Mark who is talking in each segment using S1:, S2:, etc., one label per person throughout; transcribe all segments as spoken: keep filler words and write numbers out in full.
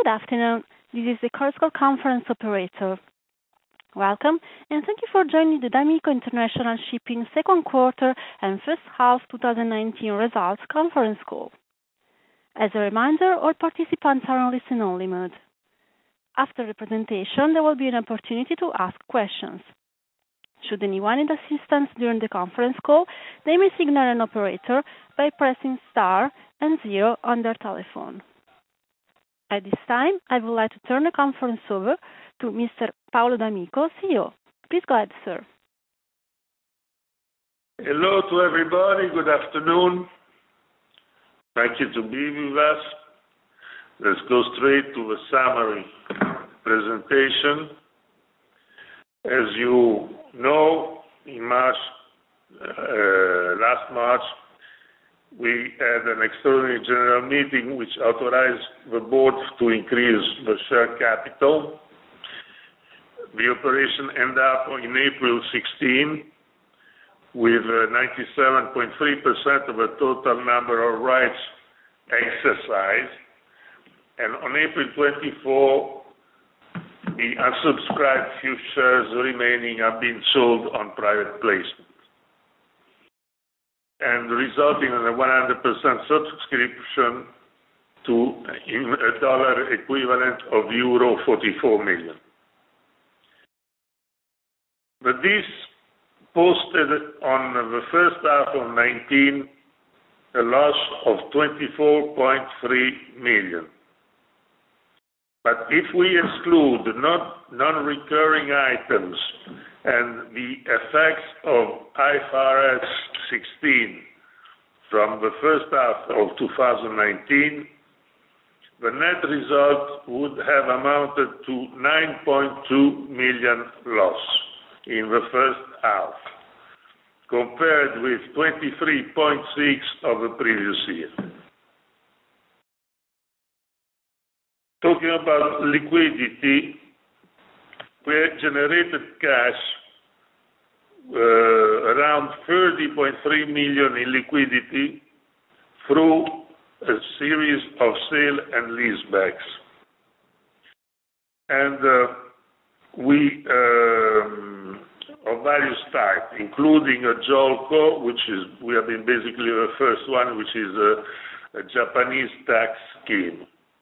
S1: afternoon. This is the Chorus Call conference operator. Welcome, and thank you for joining the d'Amico International Shipping second quarter and first half twenty nineteen results conference call. As a reminder, all participants are on listen-only mode. After the presentation, there will be an opportunity to ask questions. Should anyone need assistance during the conference call, they may signal an operator by pressing star and zero on their telephone. At this time, I would like to turn the conference over to Mister Paolo d'Amico, C E O. Please go ahead, sir.
S2: Hello to everybody. Good afternoon. Thank you to be with us. Let's go straight to the summary presentation. As you know, in March, uh, last March, we had an extraordinary general meeting which authorized the board to increase the share capital. The operation ended up on April sixteenth with ninety-seven point three percent of the total number of rights exercised. And on April twenty-fourth, the unsubscribed few shares remaining have been sold on private placement, and resulting in a one hundred percent subscription to a dollar equivalent of euro forty-four million. But this posted on the first half of nineteen a loss of twenty-four point three million. But if we exclude non, non-recurring items and the effects of I F R S sixteen from the first half of two thousand nineteen, the net result would have amounted to nine point two million loss in the first half, compared with twenty-three point six of the previous year. Talking about liquidity, we generated cash uh, around thirty point three million in liquidity through a series of sale and leasebacks. And uh, we, um, of various types, including a JOLCO, which is, we have been basically the first one, which is a, a Japanese tax scheme.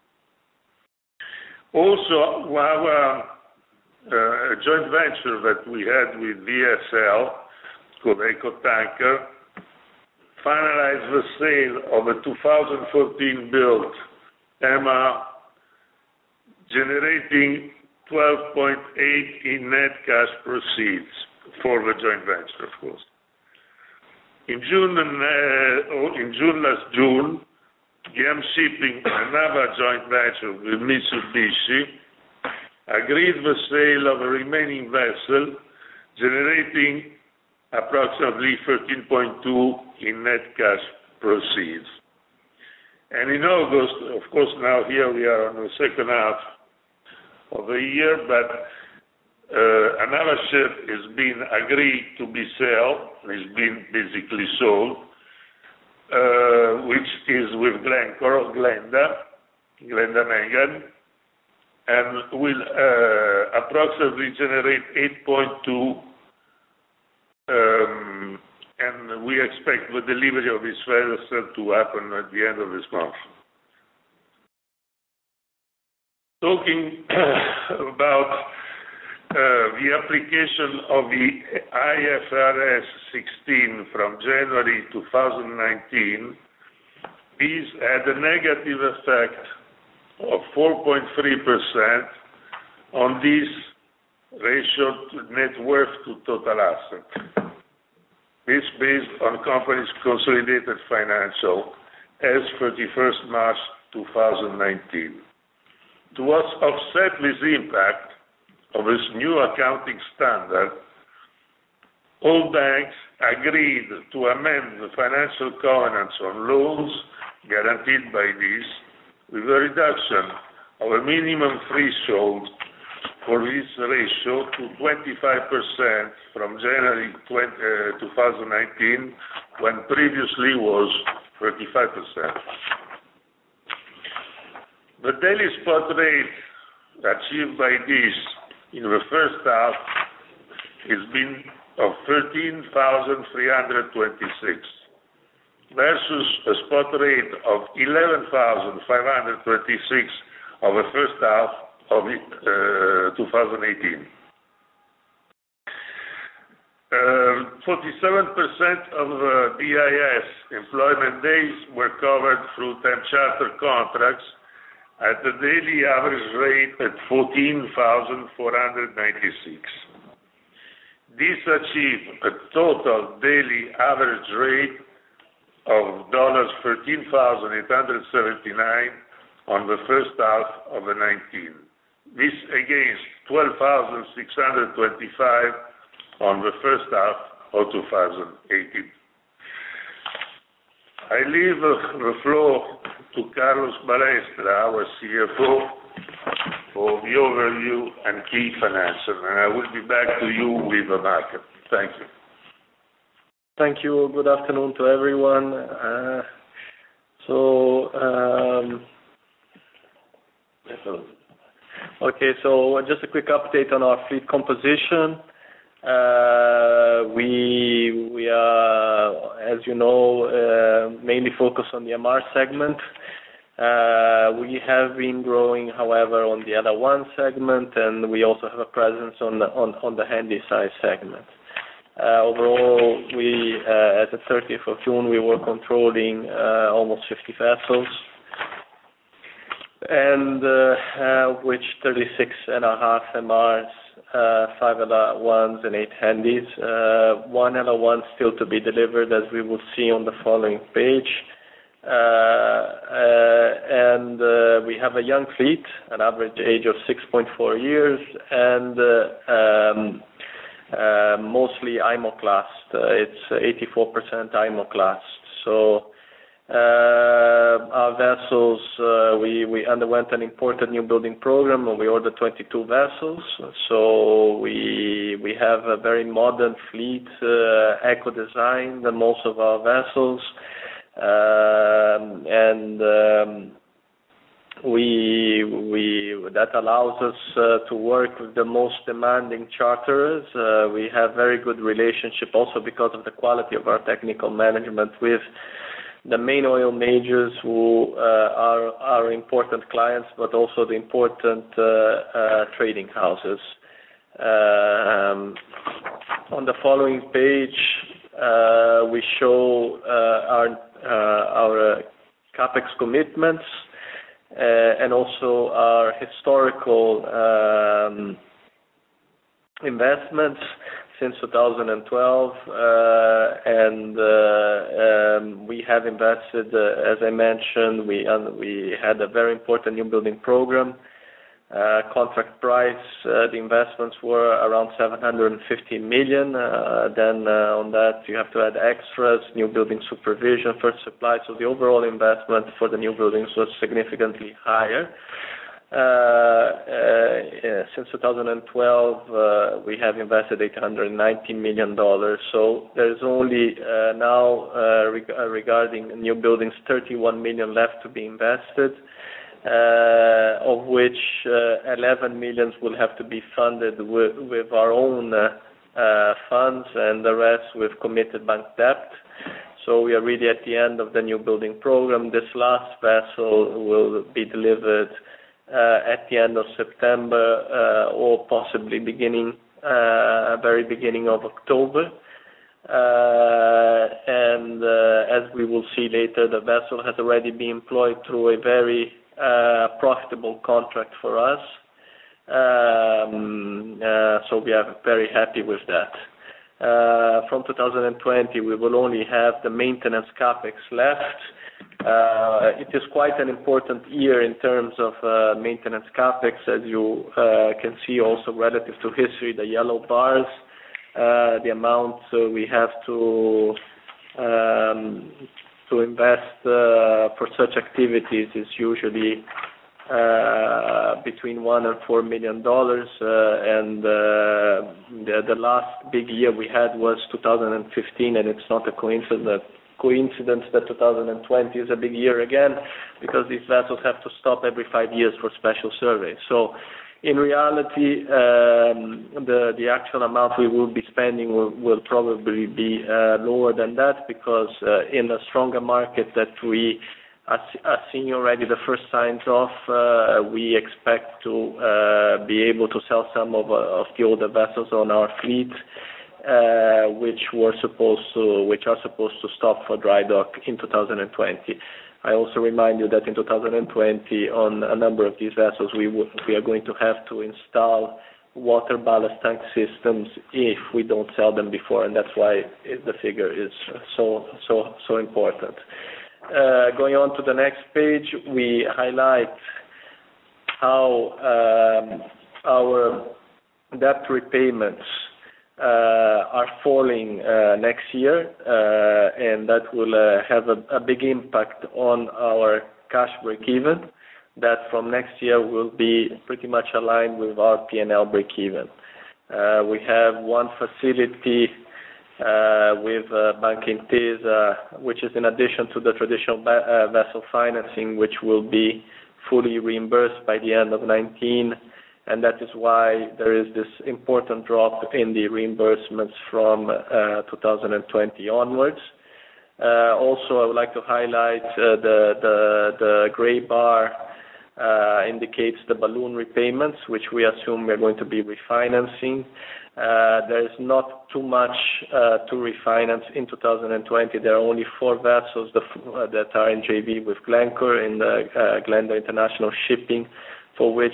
S2: Also, our uh, joint venture that we had with V S L, called Ecotanker, finalized the sale of a two thousand fourteen built M R, generating twelve point eight in net cash proceeds for the joint venture, of course. In June, uh, in June last June, G M Shipping, another joint venture with Mitsubishi, agreed the sale of a remaining vessel, generating approximately thirteen point two in net cash proceeds. And in August, of course, now here we are on the second half of the year, but uh, another ship is being agreed to be sold, is being basically sold, Uh, which is with Glencore, Glenda, Glenda Megan, and will uh, approximately generate eight point two, um, and we expect the delivery of this vessel to happen at the end of this month. Talking about Uh, the application of the I F R S sixteen from January two thousand nineteen, this had a negative effect of four point three percent on this ratio to net worth to total asset. This based on company's consolidated financial as thirty-first March two thousand nineteen. To offset this impact of this new accounting standard, all banks agreed to amend the financial covenants on loans guaranteed by this with a reduction of a minimum threshold for this ratio to twenty-five percent from January two thousand nineteen, when previously was thirty-five percent. The daily spot rate achieved by this in the first half has been of thirteen thousand three hundred twenty-six versus a spot rate of eleven thousand five hundred twenty-six of the first half of uh, two thousand eighteen. Uh, forty-seven percent of the D I S employment days were covered through time charter contracts at the daily average rate at fourteen thousand four hundred ninety-six. This achieved a total daily average rate of thirteen thousand eight hundred seventy-nine dollars on the first half of the nineteen. This against twelve thousand six hundred twenty-five dollars on the first half of two thousand eighteen. I leave the floor to Carlos Balestra, our C F O, for the overview and key financials, and I will be back to you with the market. Thank you.
S3: Thank you. Good afternoon to everyone. Uh, so, um, okay, so just a quick update on our fleet composition. Uh, we we are, as you know, uh, mainly focused on the M R segment. Uh, we have been growing, however, on the L R one segment, and we also have a presence on the on, on the Handysize segment. Uh, overall, we uh, at the thirtieth of June we were controlling uh, almost fifty vessels, and uh, uh, which thirty-six and a half M Rs. Uh, five L R ones and eight Handys. Uh, one L R one still to be delivered, as we will see on the following page. Uh, uh, and uh, we have a young fleet, an average age of six point four years, and uh, um, uh, mostly I M O classed. Uh, it's eighty-four percent I M O classed. So Uh, our vessels, uh, we, we underwent an important new building program, and we ordered twenty-two vessels. So we we have a very modern fleet, uh, eco-designed, than most of our vessels, um, and um, we we that allows us uh, to work with the most demanding charterers. Uh, we have very good relationship, also because of the quality of our technical management with the main oil majors, who uh, are our important clients, but also the important uh, uh, trading houses. Uh, um, on the following page, uh, we show uh, our uh, our uh, capex commitments uh, and also our historical um, investments since two thousand twelve, uh, and uh, um, we have invested, uh, as I mentioned, we uh, we had a very important new building program. Uh, contract price, uh, the investments were around seven hundred fifty million. Uh, then uh, on that you have to add extras, new building supervision, first supply. So the overall investment for the new buildings was significantly higher. Uh, uh, yeah, since two thousand twelve, uh, we have invested eight hundred ninety million dollars. So there's only uh, now uh, reg- regarding new buildings, thirty-one million dollars left to be invested, uh, of which uh, eleven million dollars will have to be funded with, with our own uh, uh, funds, and the rest with committed bank debt. So we are really at the end of the new building program. This last vessel will be delivered Uh, at the end of September, uh, or possibly beginning, uh, very beginning of October. Uh, and uh, as we will see later, the vessel has already been employed through a very uh, profitable contract for us. Um, uh, so we are very happy with that. Uh, from two thousand twenty, we will only have the maintenance capex left. Uh, it is quite an important year in terms of uh, maintenance capex, as you uh, can see also relative to history, the yellow bars, uh, the amount uh, we have to um, to invest uh, for such activities is usually uh, between one and four million dollars, uh, and uh, the, the last big year we had was two thousand fifteen, and it's not a coincidence that coincidence that two thousand twenty is a big year again, because these vessels have to stop every five years for special surveys. So in reality, um, the the actual amount we will be spending will, will probably be uh, lower than that, because uh, in a stronger market that we are, are seeing already the first signs of, uh, we expect to uh, be able to sell some of, uh, of the older vessels on our fleet, uh, which were supposed to, which are supposed to stop for dry dock in two thousand twenty. I also remind you that in two thousand twenty, on a number of these vessels, we w- we are going to have to install water ballast tank systems if we don't sell them before, and that's why it, the figure is so so so important. Uh, going on to the next page, we highlight how um, our debt repayments Uh, are falling uh, next year, uh, and that will uh, have a, a big impact on our cash break-even. That from next year will be pretty much aligned with our P and L break-even. Uh, we have one facility uh, with uh, Banca Intesa, which is in addition to the traditional ba- uh, vessel financing, which will be fully reimbursed by the end of nineteen. And that is why there is this important drop in the reimbursements from uh, two thousand twenty onwards. Uh, also, I would like to highlight uh, the, the, the gray bar uh, indicates the balloon repayments, which we assume we're going to be refinancing. Uh, there is not too much uh, to refinance in two thousand twenty. There are only four vessels that, uh, that are in J V with Glencore in the uh, Glenda International Shipping, for which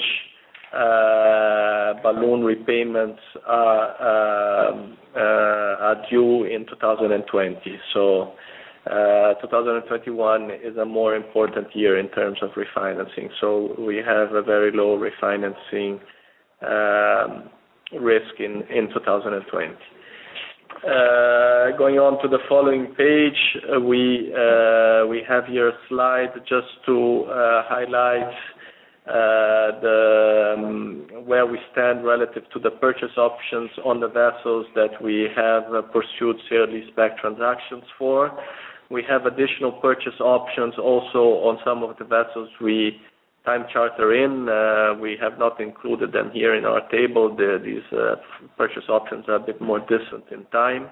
S3: Uh, balloon repayments are, uh, uh, are due in two thousand twenty. So uh, two thousand twenty-one is a more important year in terms of refinancing. So we have a very low refinancing um, risk in, in two thousand twenty. Uh, going on to the following page, uh, we uh, we have here a slide just to uh, highlight Uh, the um, where we stand relative to the purchase options on the vessels that we have uh, pursued sale-leaseback transactions for. We have additional purchase options also on some of the vessels we time charter in. Uh, we have not included them here in our table. The, these uh, purchase options are a bit more distant in time.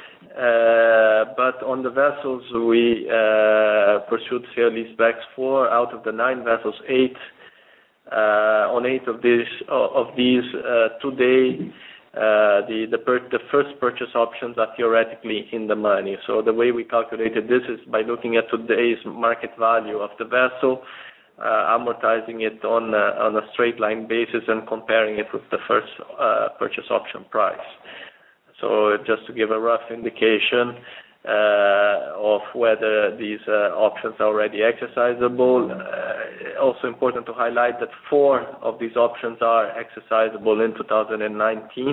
S3: Uh, but on the vessels we uh, pursued sale-leasebacks for, out of the nine vessels, eight Uh, on eight of these, of these uh, today, uh, the the, per- the first purchase options are theoretically in the money. So the way we calculated this is by looking at today's market value of the vessel, uh, amortizing it on uh, on a straight line basis and comparing it with the first uh, purchase option price. So just to give a rough indication uh, of whether these uh, options are already exercisable. Uh, also important to highlight that four of these options are exercisable in two thousand nineteen.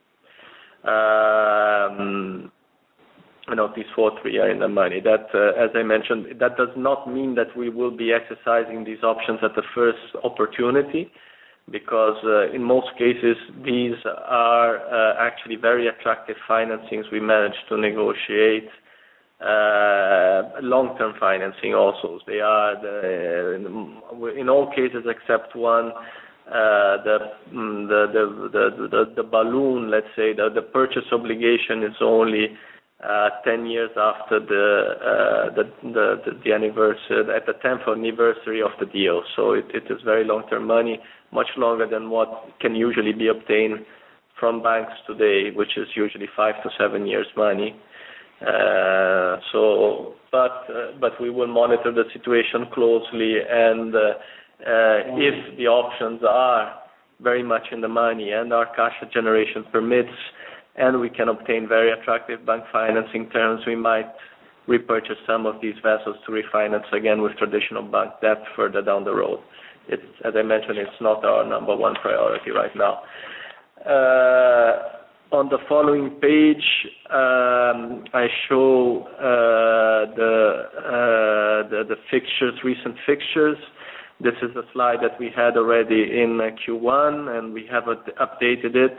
S3: Um, and of these four, three are in the money. That, uh, as I mentioned, that does not mean that we will be exercising these options at the first opportunity, because uh, in most cases these are uh, actually very attractive financings we managed to negotiate, uh, long-term financing also. They are, the, in all cases except one, uh, the, the, the, the, the, the balloon, let's say, the, the purchase obligation is only uh, ten years after the, uh, the, the, the, the anniversary, at the tenth anniversary of the deal. So it, it is very long-term money, much longer than what can usually be obtained from banks today, which is usually five to seven years money. Uh, so, but uh, but we will monitor the situation closely, and uh, uh, if the options are very much in the money and our cash generation permits, and we can obtain very attractive bank financing terms, we might repurchase some of these vessels to refinance again with traditional bank debt further down the road. It's, as I mentioned, it's not our number one priority right now. Uh, on the following page, um, I show uh, the, uh, the the fixtures, recent fixtures. This is a slide that we had already in uh, Q one, and we have uh, updated it.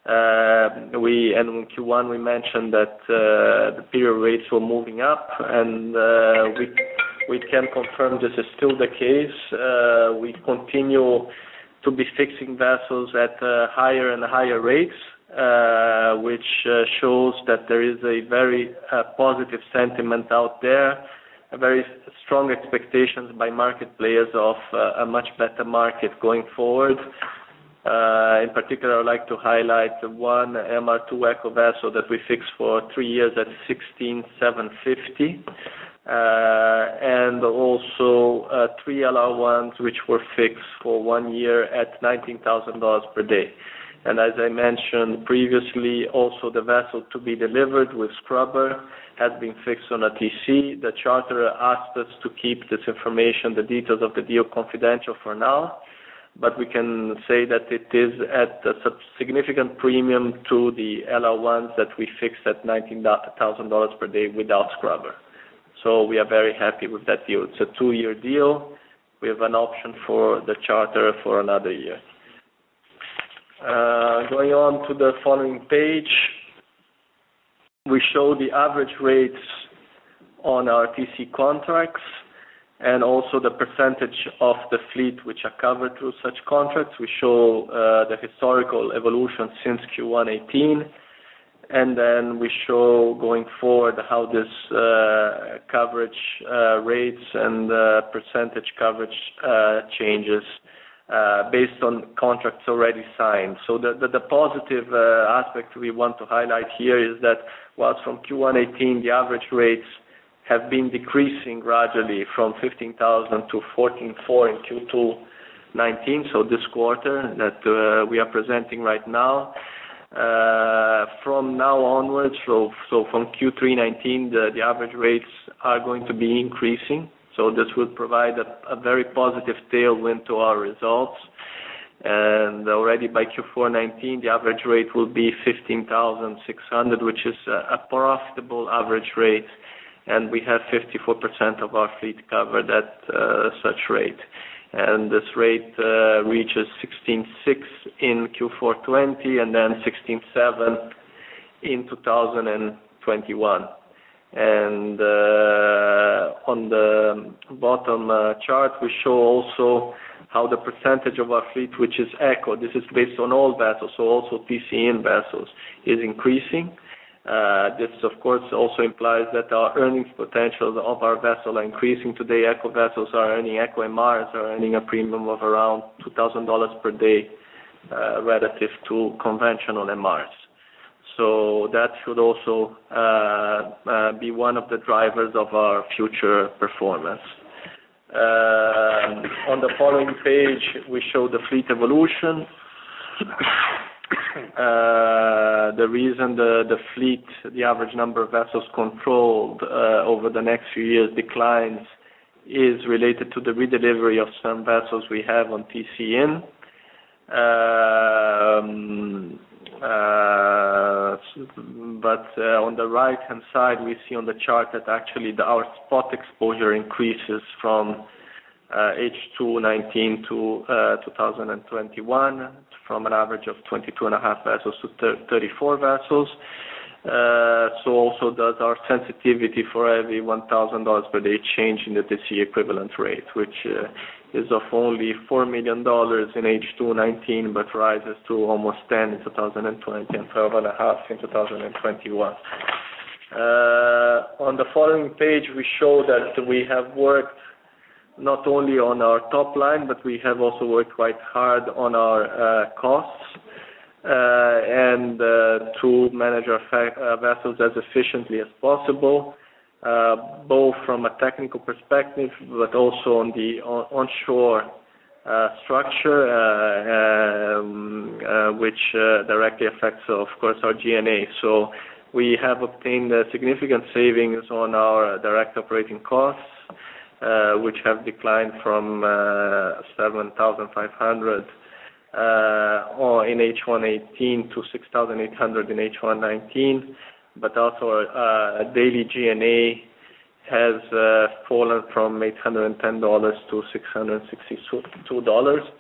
S3: Uh, we and in Q one we mentioned that uh, the period rates were moving up, and uh, we we can confirm this is still the case. Uh, we continue to be fixing vessels at uh, higher and higher rates, uh, which uh, shows that there is a very uh, positive sentiment out there, a very strong expectations by market players of uh, a much better market going forward. Uh, in particular, I'd like to highlight one M R two Eco vessel that we fixed for three years at sixteen thousand seven hundred fifty, uh, and also uh, three L R ones which were fixed for one year at nineteen thousand dollars per day. And as I mentioned previously, also the vessel to be delivered with scrubber has been fixed on a T C. The charterer asked us to keep this information, the details of the deal, confidential for now, but we can say that it is at a significant premium to the L R ones that we fixed at nineteen thousand dollars per day without scrubber. So we are very happy with that deal. It's a two-year deal. We have an option for the charter for another year. Uh, going on to the following page, we show the average rates on our T C contracts and also the percentage of the fleet which are covered through such contracts. We show uh, the historical evolution since Q one eighteen, and then we show going forward how this uh, coverage uh, rates and uh, percentage coverage uh, changes uh, based on contracts already signed. So the, the, the positive uh, aspect we want to highlight here is that whilst from Q one eighteen the average rates have been decreasing gradually from fifteen thousand to fourteen thousand four hundred in Q two nineteen, so this quarter that uh, we are presenting right now. Uh, from now onwards, so, so from Q three nineteen, the, the average rates are going to be increasing. So this will provide a, a very positive tailwind to our results. And already by Q four nineteen, the average rate will be fifteen thousand six hundred, which is a, a profitable average rate. And we have fifty-four percent of our fleet covered at uh, such rate. And this rate uh, reaches sixteen thousand six hundred in Q four twenty and then sixteen thousand seven hundred in two thousand twenty-one. And uh, on the bottom uh, chart, we show also how the percentage of our fleet, which is Eco, this is based on all vessels, so also T C in vessels, is increasing. Uh, this, of course, also implies that our earnings potential of our vessel are increasing. Today, Eco vessels are earning, Eco M Rs are earning a premium of around two thousand dollars per day uh, relative to conventional M Rs. So that should also uh, uh, be one of the drivers of our future performance. Uh, on the following page, we show the fleet evolution. Uh, the reason the, the fleet, the average number of vessels controlled uh, over the next few years declines is related to the redelivery of some vessels we have on T C in. Um, uh, but uh, on the right hand side we see on the chart that actually the, our spot exposure increases from uh, H two nineteen to uh, two thousand twenty-one, from an average of twenty-two and a half vessels to thirty-four vessels. Uh, so also does our sensitivity for every one thousand dollars per day change in the T C equivalent rate, which uh, is of only four million dollars in H two nineteen, but rises to almost ten in two thousand twenty and twelve and a half in two thousand twenty-one. Uh, on the following page, we show that we have worked not only on our top line, but we have also worked quite hard on our uh, costs uh, and uh, to manage our fa- uh, vessels as efficiently as possible. Uh, both from a technical perspective, but also on the on- onshore uh, structure, uh, um, uh, which uh, directly affects, of course, our G and A. So we have obtained uh, significant savings on our direct operating costs, uh, which have declined from uh, seven thousand five hundred uh, or in H one eighteen to six thousand eight hundred in H one nineteen. But also uh, daily G and A has uh, fallen from eight hundred ten dollars to six hundred sixty-two dollars.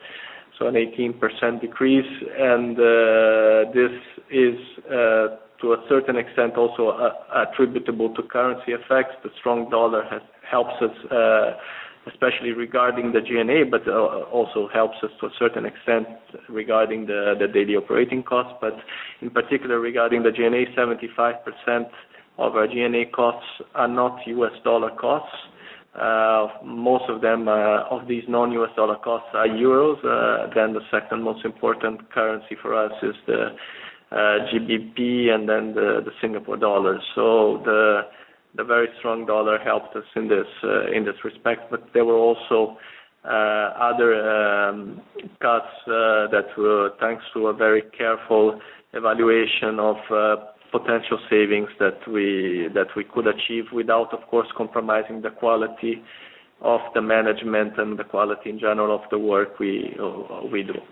S3: so an eighteen percent decrease, and uh, this is uh, to a certain extent also uh, attributable to currency effects. The strong dollar has helps us, uh, especially regarding the G and A, but uh, also helps us to a certain extent regarding the, the daily operating costs. But in particular regarding the G and A, seventy-five percent of our G and A costs are not U S dollar costs. Uh, most of them, uh, of these non-U S dollar costs are euros. Uh, then the second most important currency for us is the uh, G B P and then the, the Singapore dollar. So the the very strong dollar helped us in this uh, in this respect. But there were also uh, other um, cuts uh, that were thanks to a very careful evaluation of uh, potential savings that we that we could achieve without, of course, compromising the quality of the management and the quality in general of the work we uh, we do.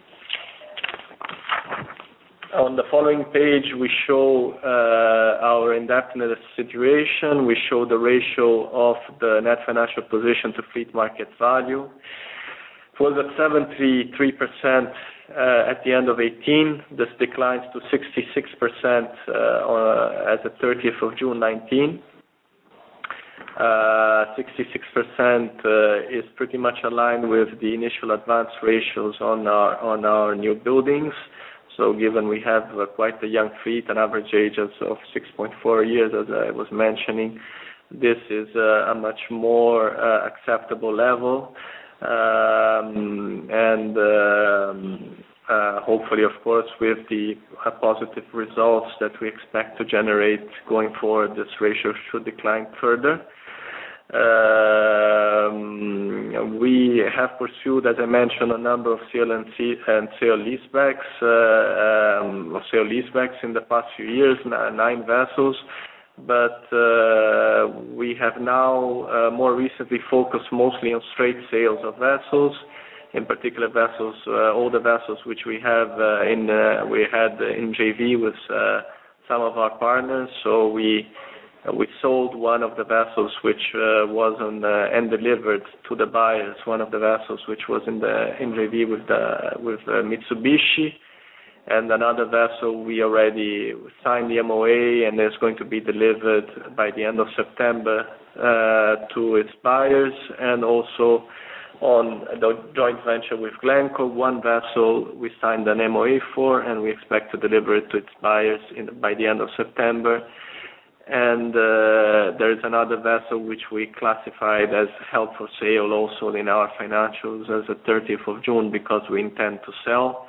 S3: On the following page, we show uh, our indebtedness situation. We show the ratio of the net financial position to fleet market value. It was at seventy-three percent uh, at the end of eighteen. This declines to sixty-six percent uh, as the thirtieth of June nineteen. Uh, sixty-six percent uh, is pretty much aligned with the initial advance ratios on our on our new buildings. So given we have uh, quite a young fleet, an average age of, of six point four years, as I was mentioning, this is uh, a much more uh, acceptable level. Um, and um, uh, hopefully, of course, with the uh, positive results that we expect to generate going forward, this ratio should decline further. Um, we have pursued, as I mentioned, a number of sale and, and sale leasebacks, uh, um, sale leasebacks in the past few years, nine vessels. But uh, we have now uh, more recently focused mostly on straight sales of vessels, in particular vessels, uh, all the vessels which we have uh, in uh, we had in J V with uh, some of our partners. So we uh, we sold one of the vessels which uh, was on uh, and delivered to the buyers one of the vessels which was in the in J V with the with uh, Mitsubishi. And another vessel we already signed the M O A and is going to be delivered by the end of September uh, to its buyers. And also on the joint venture with Glencore, one vessel we signed an M O A for, and we expect to deliver it to its buyers in, by the end of September. And uh, there is another vessel which we classified as held for sale also in our financials as the thirtieth of June because we intend to sell.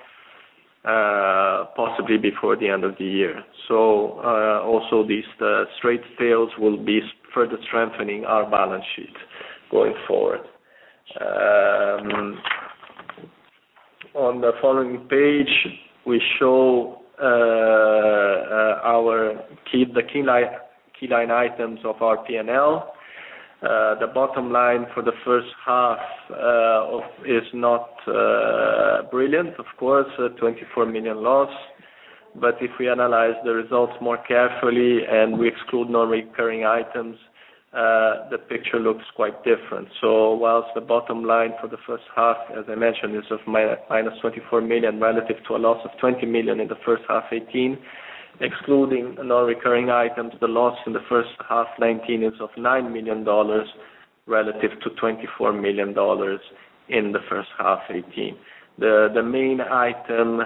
S3: Uh, possibly before the end of the year. So uh, also these uh, straight sales will be further strengthening our balance sheet going forward. Um, on the following page, we show uh, uh, our key, the key line, key line items of our P and L. Uh, the bottom line for the first half uh, of, is not uh, brilliant, of course, uh, twenty-four million loss. But if we analyze the results more carefully and we exclude non-recurring items, uh, the picture looks quite different. So whilst the bottom line for the first half, as I mentioned, is of minus twenty-four million relative to a loss of twenty million in the first half eighteen, excluding non-recurring items, the loss in the first half nineteen is of nine million dollars relative to twenty-four million dollars in the first half eighteen. The the main item,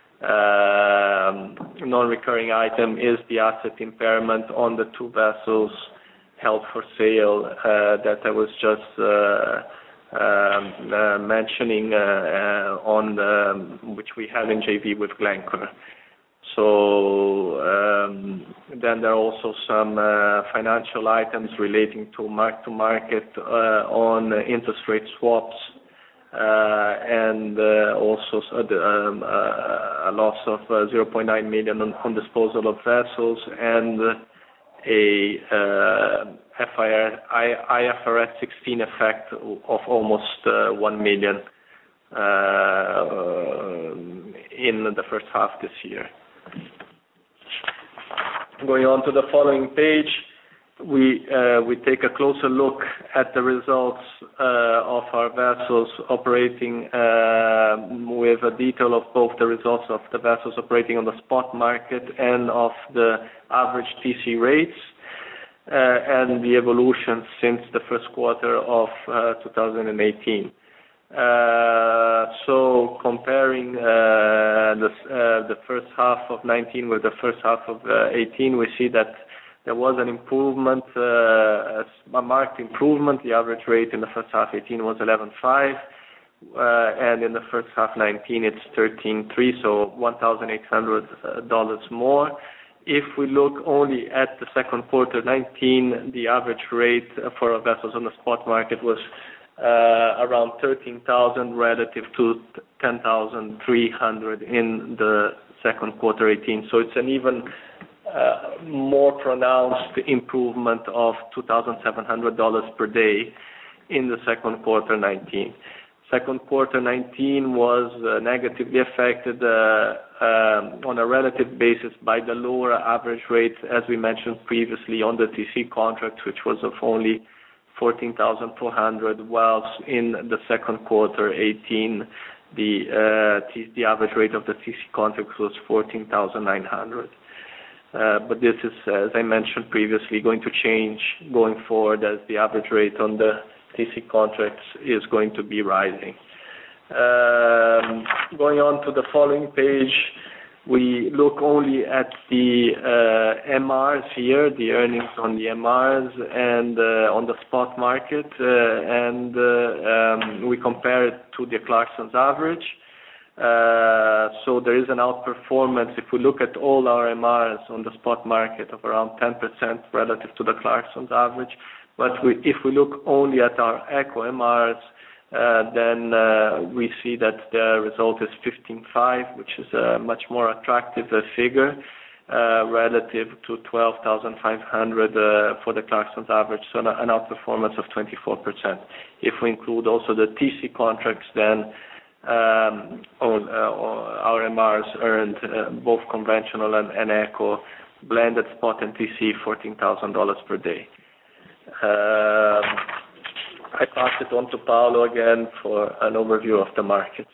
S3: uh, non-recurring item, is the asset impairment on the two vessels held for sale uh, that I was just uh, um, uh, mentioning uh, uh, on the, which we have in J V with Glencore. So um, then there are also some uh, financial items relating to mark-to-market uh, on uh, interest rate swaps uh, and uh, also uh, um, uh, a loss of uh, zero point nine million on, on disposal of vessels and a uh, I F R S sixteen effect of almost uh, one million uh, in the first half this year. Going on to the following page, we uh, we take a closer look at the results uh, of our vessels operating uh, with a detail of both the results of the vessels operating on the spot market and of the average T C rates, uh, and the evolution since the first quarter of uh, two thousand eighteen. Uh, so comparing uh, the, uh, the first half of nineteen with the first half of uh, eighteen, we see that there was an improvement, uh, a marked improvement. The average rate in the first half eighteen was eleven point five, uh, and in the first half nineteen it's thirteen point three, so one thousand eight hundred dollars more. If we look only at the second quarter nineteen, the average rate for our vessels on the spot market was uh, around thirteen thousand relative to ten thousand three hundred in the second quarter eighteen. So it's an even uh, more pronounced improvement of two thousand seven hundred dollars per day in the second quarter nineteen. Second quarter nineteen was uh, negatively affected uh, um, on a relative basis by the lower average rate, as we mentioned previously, on the T C contract, which was of only fourteen thousand four hundred, whilst in the second quarter eighteen, the uh, t- the average rate of the T C contract was fourteen thousand nine hundred. Uh, but this is, as I mentioned previously, going to change going forward as the average rate on the T C contracts is going to be rising. Um, going on to the following page, we look only at the uh, M Rs here, the earnings on the M Rs and uh, on the spot market, uh, and uh, um, we compare it to the Clarksons average. Uh, so there is an outperformance if we look at all our M Rs on the spot market of around ten percent relative to the Clarksons average. But we, if we look only at our Eco M Rs, uh, then uh, we see that the result is fifteen point five, which is a much more attractive uh, figure uh, relative to twelve thousand five hundred uh, for the Clarksons average, so an, an outperformance of twenty-four percent. If we include also the T C contracts, then um, all, uh, our M Rs earned uh, both conventional and, and Eco, blended spot and T C, fourteen thousand dollars per day. Uh, I pass it on to Paolo again for an overview of the market.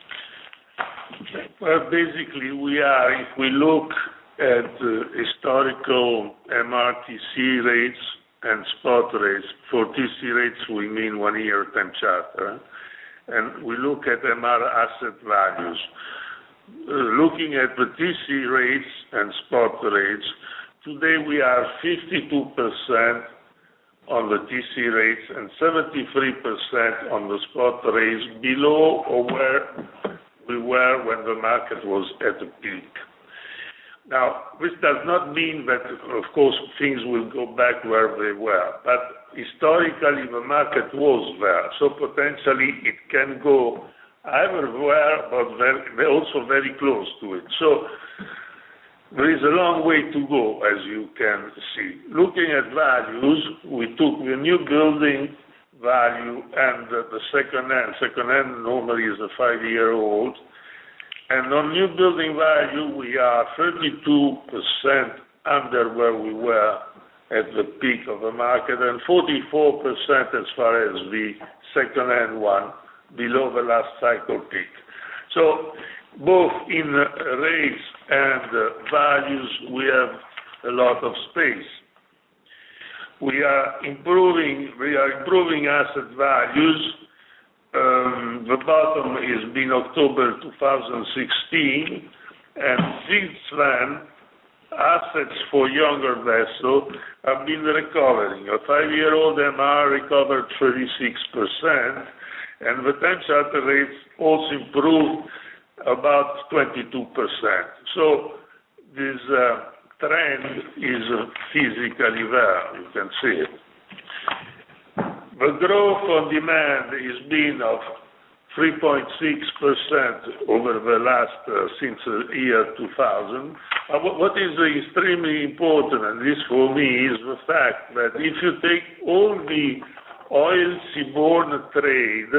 S2: Well, basically, we are, if we look at uh, historical M R T C rates and spot rates, for T C rates we mean one year time charter, and we look at M R asset values. Uh, looking at the T C rates and spot rates, today we are fifty-two percent on the T C rates and seventy-three percent on the spot rates, below or where we were when the market was at the peak. Now, this does not mean that, of course, things will go back where they were, but historically the market was there, so potentially it can go either where, but very, also very close to it. So there is a long way to go, as you can see. Looking at values, we took the new building value and the, the second hand. Second hand normally is a five-year-old. And on new building value, we are thirty-two percent under where we were at the peak of the market and forty-four percent as far as the second hand one, below the last cycle peak. So both in uh, rates and uh, values, we have a lot of space. We are improving, we are improving asset values. Um, the bottom has been October two thousand sixteen, and since then, assets for younger vessels have been recovering. A five-year-old M R recovered thirty-six percent, and the time charter rates also improved about twenty-two percent. So this uh, trend is uh, physically there, you can see it. The growth on demand has been of three point six percent over the last, uh, since the year two thousand. Uh, what is extremely important, and this for me, is the fact that if you take all the oil seaborne trade,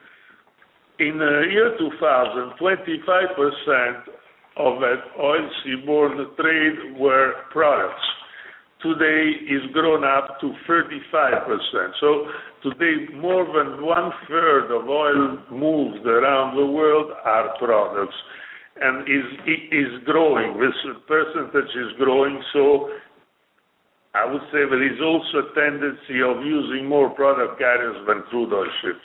S2: in the year two thousand, twenty-five percent of that oil seaborne trade were products. today is grown up to thirty-five percent. So today, more than one-third of oil moved around the world are products, and is is growing. This percentage is growing, so I would say there is also a tendency of using more product carriers than crude oil ships.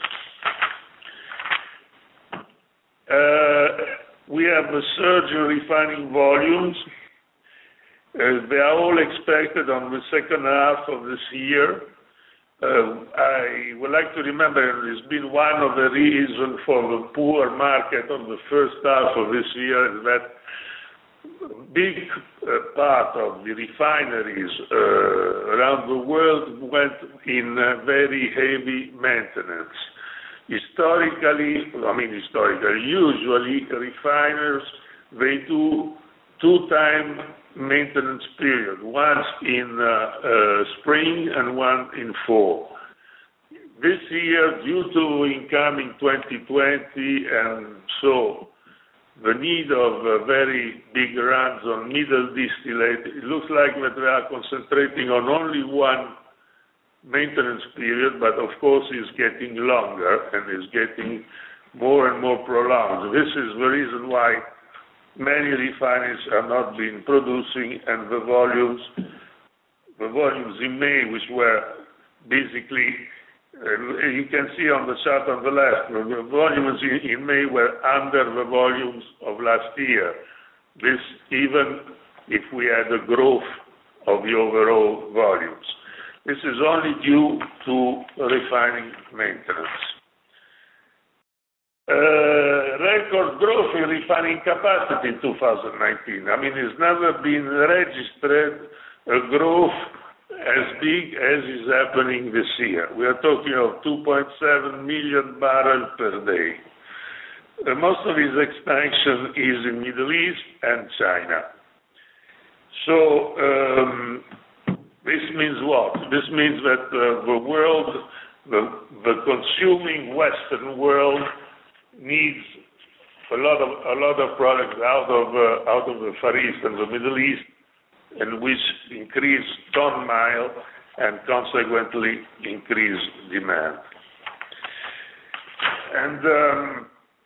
S2: Uh, we have a surge in refining volumes. Uh, they are all expected on the second half of this year. Uh, I would like to remember it's been one of the reasons for the poor market of the first half of this year is that a big uh, part of the refineries uh, around the world went in uh, very heavy maintenance. Historically, I mean historically, usually refiners, they do two-time maintenance period, once in uh, uh, spring and one in fall. This year, due to incoming twenty twenty and so the need of uh, very big runs on middle distillate, it looks like that we are concentrating on only one maintenance period, but of course it's getting longer and is getting more and more prolonged. This is the reason why many refineries are not been producing, and the volumes, the volumes in May, which were basically, uh, you can see on the chart on the left, the volumes in, in May were under the volumes of last year. This even if we had a growth of the overall volumes. This is only due to refining maintenance. Uh, record growth in refining capacity in two thousand nineteen. I mean, it's never been registered a growth as big as is happening this year. We are talking of two point seven million barrels per day. Uh, most of this expansion is in Middle East and China. So um, this means what? This means that uh, the world, the, the consuming Western world, needs a lot of a lot of products out of uh, out of the Far East and the Middle East, and which increase ton mile and consequently increase demand. And um,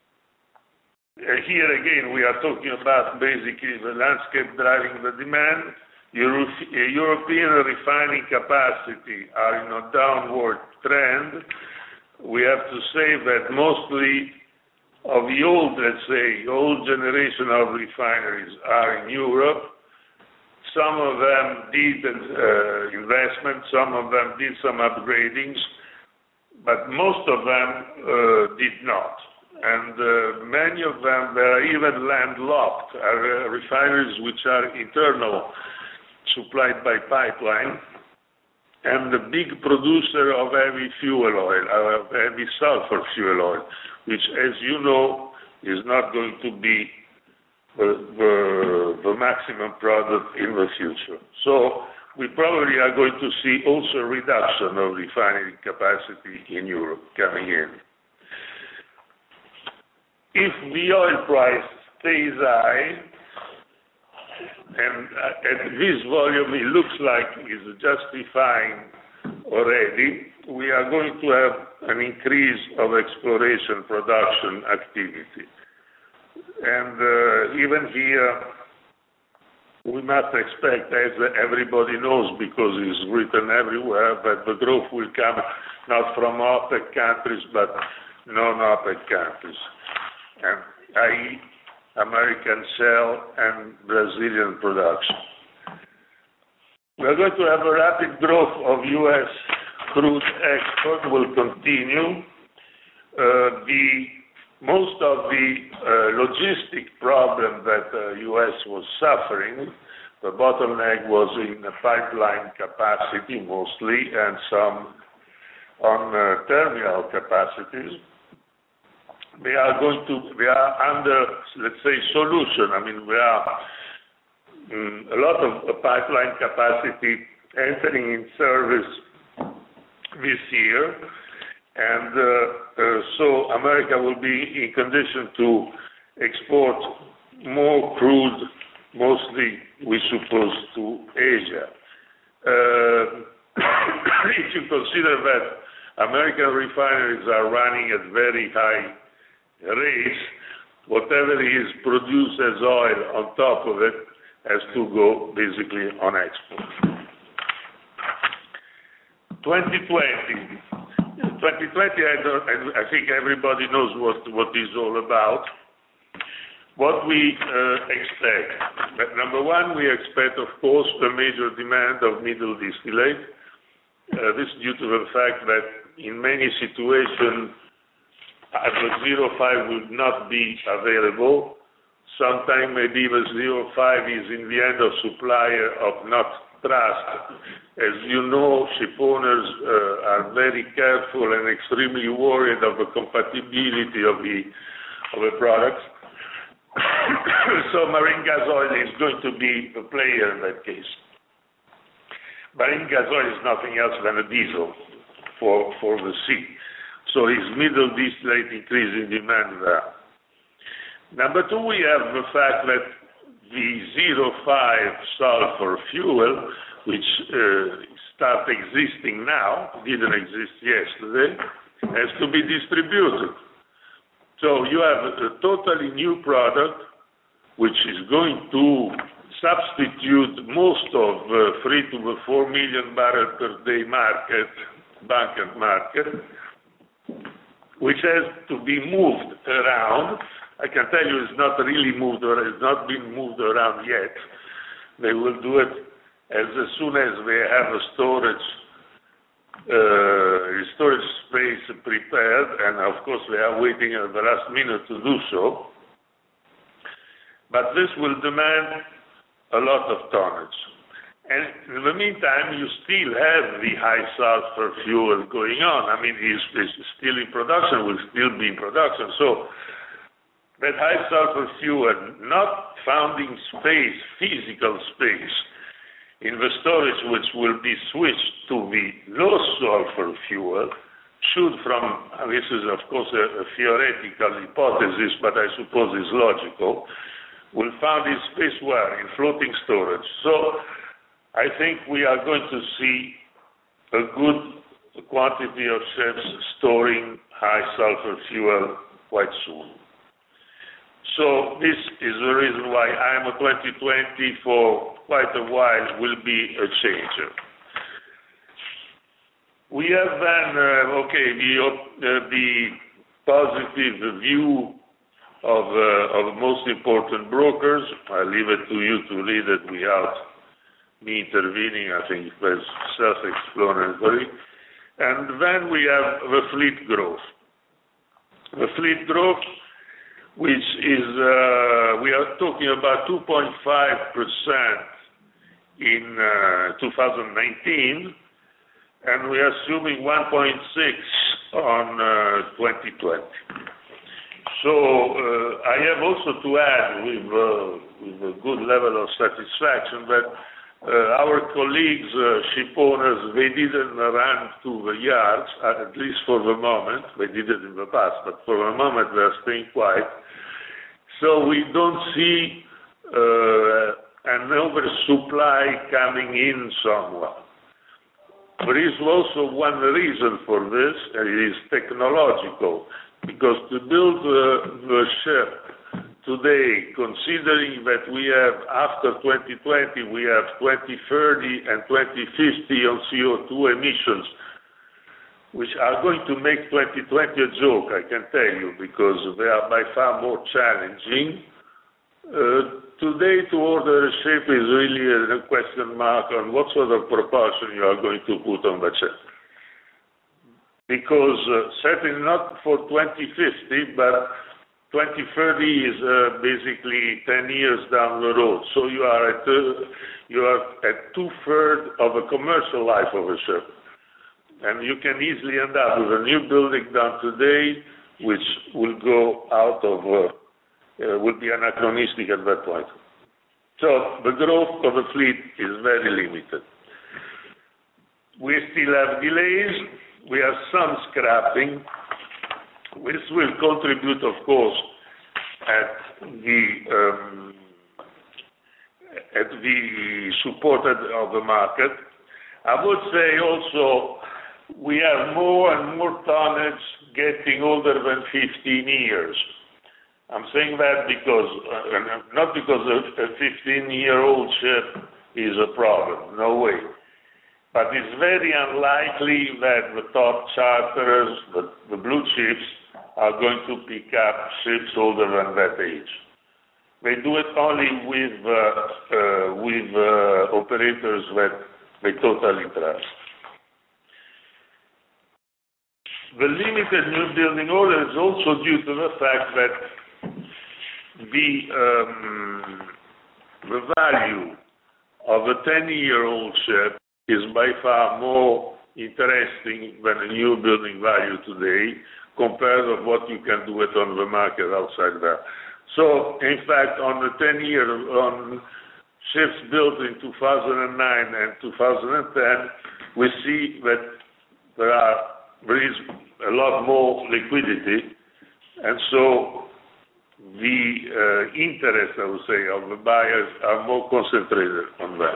S2: here again, we are talking about basically the landscape driving the demand. Euro European refining capacity are in a downward trend. We have to say that mostly of the old, let's say, old generation of refineries are in Europe. Some of them did uh, investment, some of them did some upgradings, but most of them uh, did not. And uh, many of them were even landlocked, are uh, refineries which are internal, supplied by pipeline, and the big producer of heavy fuel oil, uh, heavy sulfur fuel oil, which, as you know, is not going to be the, the, the maximum product in the future. So we probably are going to see also a reduction of refining capacity in Europe coming in. If the oil price stays high, and at this volume it looks like is justifying already, we are going to have an increase of exploration production activity. And uh, even here, we must expect, as everybody knows, because it's written everywhere, that the growth will come not from OPEC countries, but non-OPEC countries, and that is American shale and Brazilian production. We are going to have a rapid growth of U S crude export will continue. Uh, the most of the uh, logistic problem that the uh, U S was suffering, the bottleneck was in the pipeline capacity mostly, and some on uh, terminal capacities. They are going to, they are under, let's say, solution. I mean, we are um, a lot of uh, pipeline capacity entering in service this year, and uh, uh, so America will be in condition to export more crude, mostly we suppose to Asia. Uh, if you consider that American refineries are running at very high rates, whatever is produced as oil on top of it has to go basically on export. twenty twenty. twenty twenty, I, don't, I think everybody knows what, what it's all about. What we uh, expect. But number one, we expect, of course, the major demand of middle distillate. Uh, this is due to the fact that in many situations, uh, the zero five will not be available. Sometimes maybe the zero five is in the end of supplier of not trust. As you know, ship owners uh, are very careful and extremely worried of the compatibility of the, of the products. So marine gas oil is going to be the player in that case. Marine gas oil is nothing else than a diesel for, for the sea. So is middle distillate increasing demand there. Number two, we have the fact that the zero five sulfur fuel, which uh, start existing now, didn't exist yesterday, has to be distributed. So you have a totally new product which is going to substitute most of the three to the four million barrel per day market, bunker market, which has to be moved around. I can tell you it's not really moved or it's not been moved around yet. They will do it as, as soon as they have a storage Uh, storage space prepared, and of course they are waiting at the last minute to do so. But this will demand a lot of tonnage. And in the meantime, you still have the high sulfur fuel going on. I mean, it's, it's still in production, will still be in production. So that high sulfur fuel not finding space, physical space, in the storage, which will be switched to the low sulfur fuel, should from, this is of course a, a theoretical hypothesis, but I suppose it's logical, will find its space where? In floating storage. So I think we are going to see a good quantity of ships storing high sulfur fuel quite soon. So this is the reason why I M O twenty twenty for quite a while will be a changer. We have then, uh, okay, the, uh, the positive view of, uh, of most important brokers. I leave it to you to read it without me intervening. I think it's self-explanatory. And then we have the fleet growth. The fleet growth, which is, uh, we are talking about two point five percent in uh, two thousand nineteen, and we are assuming one point six on uh, twenty twenty. So uh, I have also to add, with, uh, with a good level of satisfaction, that uh, our colleagues, uh, ship owners, they didn't run to the yards, at least for the moment. They did it in the past, but for the moment they are staying quiet. So we don't see uh, an oversupply coming in somewhat. There is also one reason for this, and it is technological, because to build uh, the ship today, considering that we have, after twenty twenty, we have twenty thirty and twenty fifty on C O two emissions, which are going to make twenty twenty a joke, I can tell you, because they are by far more challenging. Uh, today, to order a ship is really a question mark on what sort of propulsion you are going to put on the ship. Because uh, certainly not for twenty fifty, but twenty thirty is uh, basically ten years down the road. So you are at, uh, you are at two-thirds of a commercial life of a ship. And you can easily end up with a new building done today, which will go out of, uh, uh, will be anachronistic at that point. So the growth of the fleet is very limited. We still have delays. We have some scrapping. This will contribute, of course, at the um, at the support of the market. I would say also we have more and more tonnage getting older than fifteen years. I'm saying that because, uh, not because a fifteen-year-old ship is a problem, no way. But it's very unlikely that the top charterers, the, the blue chips, are going to pick up ships older than that age. They do it only with uh, uh, with uh, operators that they totally trust. The limited new building order is also due to the fact that the um, the value of a ten-year-old ship is by far more interesting than a new building value today, compared to what you can do it on the market outside there. So, in fact, on the ten-year, on ships built in two thousand nine and two thousand ten, we see that there are there is a lot more liquidity, and so the uh, interest, I would say, of the buyers are more concentrated on that.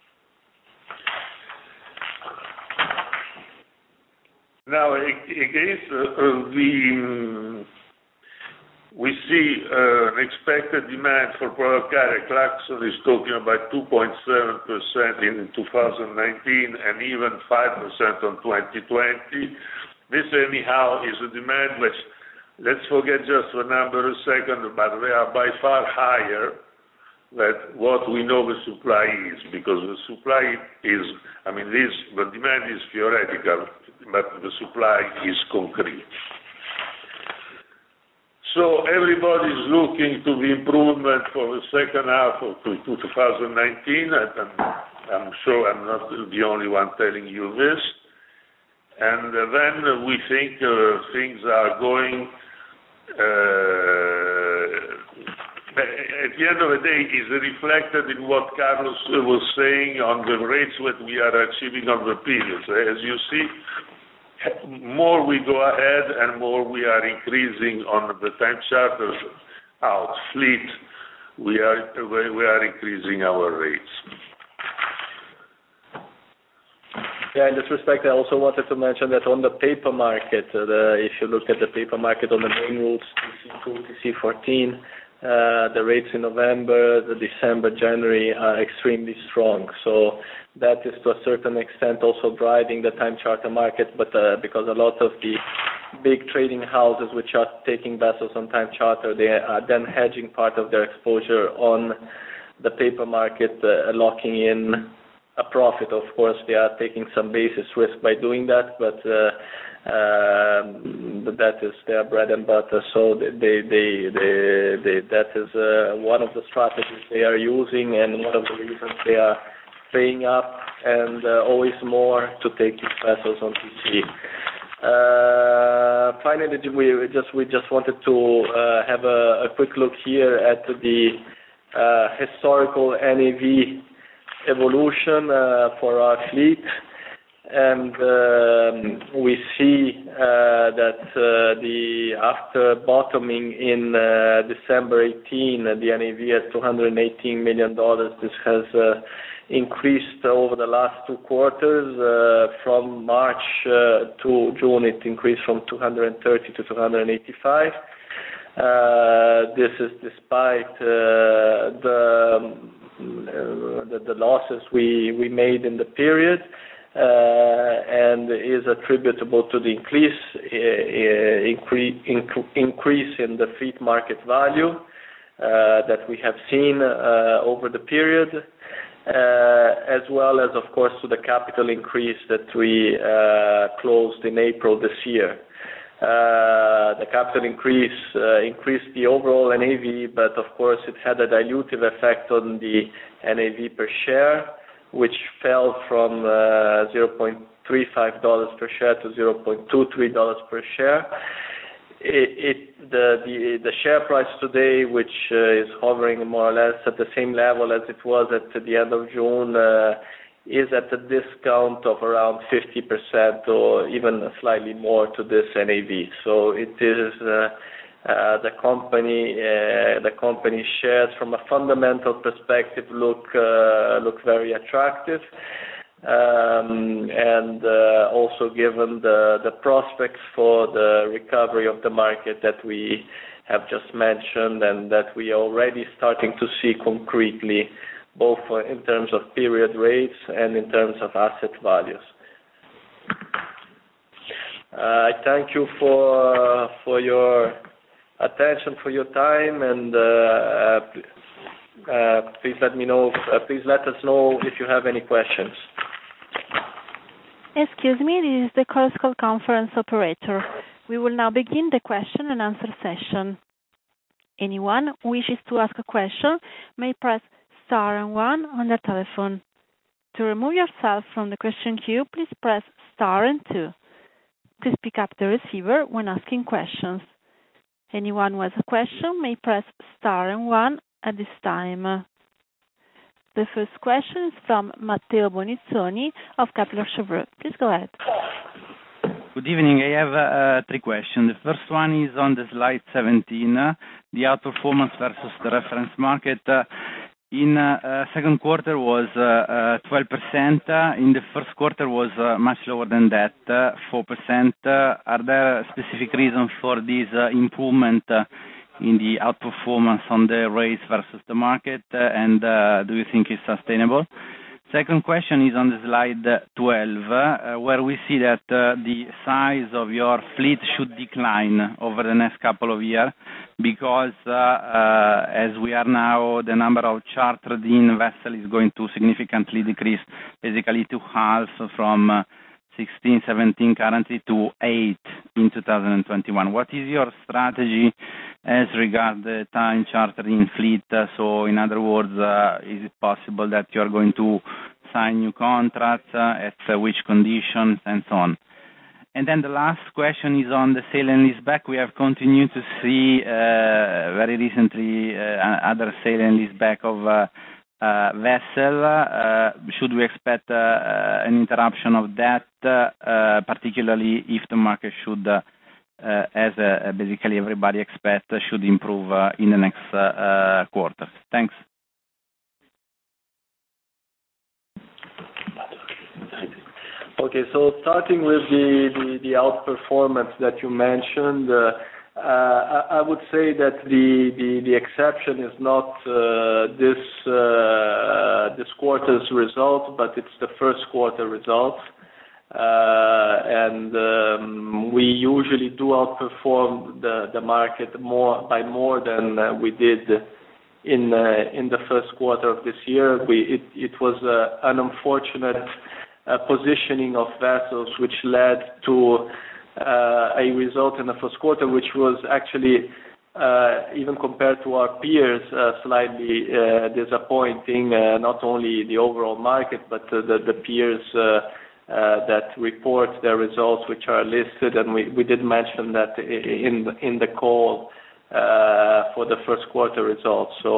S2: Now, against uh, the, um, we see uh, an expected demand for product carrier. Clarkson is talking about two point seven percent in two thousand nineteen and even five percent on twenty twenty. This, anyhow, is a demand which, let's forget just the number a second, but they are by far higher than what we know the supply is, because the supply is, I mean, this, the demand is theoretical, but the supply is concrete. So everybody's looking to the improvement for the second half of two thousand nineteen, and I'm, I'm sure I'm not the only one telling you this. And uh, then we think uh, things are going, uh, at the end of the day, is reflected in what Carlos was saying on the rates that we are achieving on the periods. As you see, more we go ahead and more we are increasing on the time charters out fleet, we are, we are increasing our rates.
S3: Yeah, in this respect, I also wanted to mention that on the paper market, uh, the, if you look at the paper market on the main routes, T C two, T C fourteen, uh, the rates in November, the December, January are extremely strong. So that is to a certain extent also driving the time charter market, but uh, because a lot of the big trading houses which are taking vessels on time charter, they are then hedging part of their exposure on the paper market, uh, locking in a profit. Of course, they are taking some basis risk by doing that, but uh, um, that is their bread and butter. So they, they, they, they, they, that is uh, one of the strategies they are using, and one of the reasons they are paying up and uh, always more to take these vessels on T C. Uh, finally, we just we just wanted to uh, have a, a quick look here at the uh, historical N A V evolution uh, for our fleet, and um, we see uh, that uh, the after bottoming in uh, December eighteenth, uh, the N A V at two hundred eighteen million dollars. This has uh, increased over the last two quarters. Uh, from March uh, to June, it increased from two hundred thirty to two hundred eighty-five. Uh, this is despite uh, the Uh, the, the losses we, we made in the period, uh, and is attributable to the increase, uh, increase, increase in the fleet market value uh, that we have seen uh, over the period, uh, as well as, of course, to the capital increase that we uh, closed in April this year. Uh, the capital increase uh, increased the overall N A V, but of course it had a dilutive effect on the N A V per share, which fell from uh, zero point three five dollars per share to zero point two three dollars per share. It, it, the, the, the share price today, which uh, is hovering more or less at the same level as it was at the end of June, uh, is at a discount of around fifty percent or even slightly more to this N A V. So it is uh, uh, the company uh, the company shares from a fundamental perspective look uh, look very attractive. Um, and uh, also given the, the prospects for the recovery of the market that we have just mentioned and that we are already starting to see concretely, both in terms of period rates and in terms of asset values. Uh, I thank you for for your attention, for your time, and uh, uh, please let me know. Uh, please let us know if you have any questions.
S1: Excuse me, this is the Chorus Call conference operator. We will now begin the question and answer session. Anyone who wishes to ask a question may press star and one on their telephone. To remove yourself from the question queue, please press star and two. Please pick up the receiver when asking questions. Anyone who has a question may press star and one at this time. The first question is from Matteo Bonizzoni of Kepler Cheuvreux. Please go ahead.
S4: Good evening. I have uh, three questions. The first one is on the slide seventeen, uh, the outperformance versus the reference market. Uh, in uh, uh, second quarter was uh, uh, twelve percent. Uh, in the first quarter was uh, much lower than that, uh, four percent. Uh, are there specific reasons for this uh, improvement uh, in the outperformance on the rates versus the market, uh, and uh, do you think it's sustainable? Second question is on the slide twelve, uh, where we see that uh, the size of your fleet should decline over the next couple of years because uh, uh, as we are now, the number of chartered in vessels is going to significantly decrease, basically to half from uh, sixteen, seventeen currently to eight in two thousand twenty-one. What is your strategy as regards the time chartering fleet? Uh, so in other words, uh, is it possible that you are going to sign new contracts, uh, at uh, which conditions, and so on? And then the last question is on the sale and leaseback. We have continued to see uh, very recently uh, other sale and leaseback of uh, Uh, vessel. Uh, should we expect uh, uh, an interruption of that, uh, uh, particularly if the market should, uh, uh, as uh, basically everybody expects, uh, should improve uh, in the next uh, uh, quarters? Thanks.
S3: Okay, so starting with the, the, the outperformance that you mentioned, uh, Uh, I would say that the, the, the exception is not uh, this uh, this quarter's result, but it's the first quarter result. Uh, and um, we usually do outperform the, the market more by more than uh, we did in uh, in the first quarter of this year. We it, it was uh, an unfortunate uh, positioning of vessels which led to Uh, a result in the first quarter, which was actually, uh, even compared to our peers, uh, slightly uh, disappointing, uh, not only the overall market, but uh, the, the peers uh, uh, that report their results, which are listed, and we, we did mention that in, in the call uh, for the first quarter results. So,